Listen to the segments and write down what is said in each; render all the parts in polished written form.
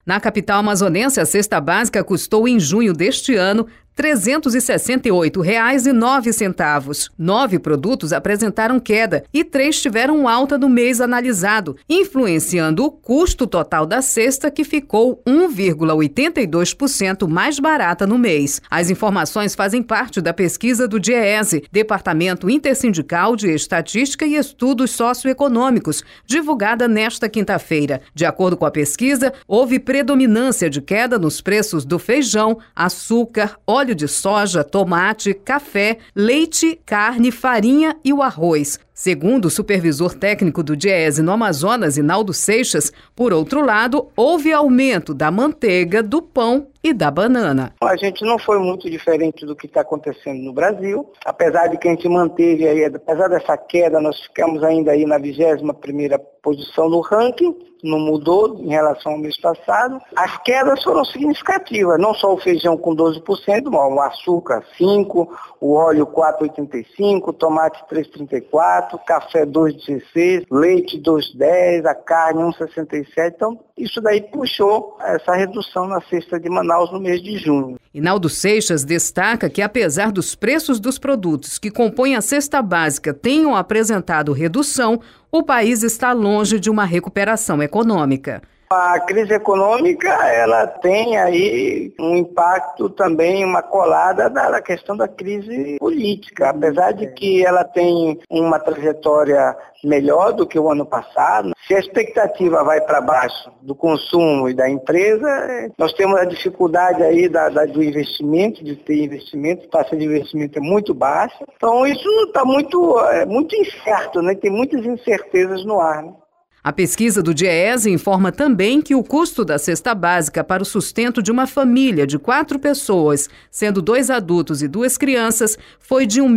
Na capital amazonense, a cesta básica custou em junho deste ano R$ 368,09. 9 produtos apresentaram queda e 3 tiveram alta no mês analisado, influenciando o custo total da cesta, que ficou 1,82% mais barata no mês. As informações fazem parte da pesquisa do DIEESE, Departamento Intersindical de Estatística e Estudos Socioeconômicos, divulgada nesta quinta-feira. De acordo com a pesquisa, houve predominância de queda nos preços do feijão, açúcar, óleo de soja, tomate, café, leite, carne, farinha e o arroz. Segundo o supervisor técnico do DIEESE no Amazonas, Inaldo Seixas, por outro lado, houve aumento da manteiga, do pão e da banana. A gente não foi muito diferente do que está acontecendo no Brasil, apesar de que a gente manteve aí, apesar dessa queda, nós ficamos ainda aí na 21ª posição no ranking, não mudou em relação ao mês passado. As quedas foram significativas, não só o feijão com 12%, o açúcar 5%, o óleo 4,85%, o tomate 3,34%, café 2,16%, leite 2,10%, a carne 1,67%. Então, isso daí puxou essa redução na cesta de Manaus no mês de junho. Inaldo Seixas destaca que, apesar dos preços dos produtos que compõem a cesta básica tenham apresentado redução, o país está longe de uma recuperação econômica. A crise econômica, ela tem aí um impacto também, uma colada da questão da crise política. Apesar de que ela tem uma trajetória melhor do que o ano passado, se a expectativa vai para baixo do consumo e da empresa, nós temos a dificuldade aí do investimento, de ter investimento, a taxa de investimento é muito baixa. Então isso está muito incerto, né? Tem muitas incertezas no ar, né? A pesquisa do DIEESE informa também que o custo da cesta básica para o sustento de uma família de 4 pessoas, sendo 2 adultos e 2 crianças, foi de R$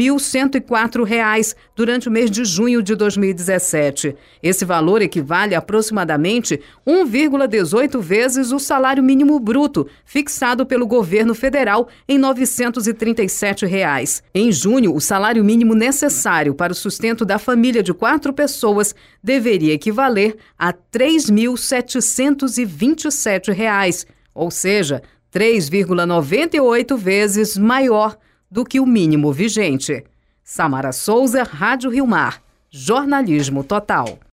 1.104 durante o mês de junho de 2017. Esse valor equivale a aproximadamente 1,18 vezes o salário mínimo bruto, fixado pelo governo federal em R$ 937. Em junho, o salário mínimo necessário para o sustento da família de 4 pessoas deveria equivaler a R$ 3.727, ou seja, 3,98 vezes maior do que o mínimo vigente. Samara Souza, Rádio Rio Mar. Jornalismo Total.